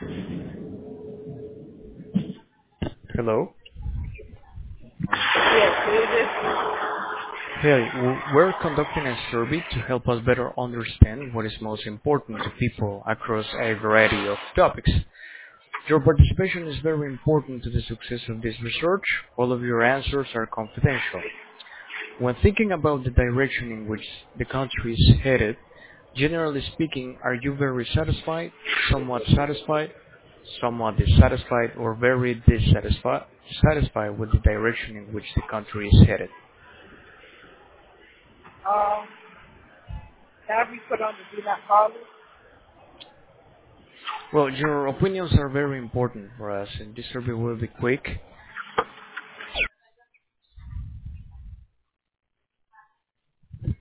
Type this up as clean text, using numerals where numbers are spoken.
Hello. Yes, it is. Hey, we're conducting a survey to help us better understand what is most important to people across a variety of topics. Your participation is very important to the success of this research. All of your answers are confidential. When thinking about the direction in which the country is headed, generally speaking, are you very somewhat dissatisfied, or very dissatisfied with the direction in which the country is headed? Um, have you put on the do not call list? Well, your opinions are very important for us, and this survey will be quick.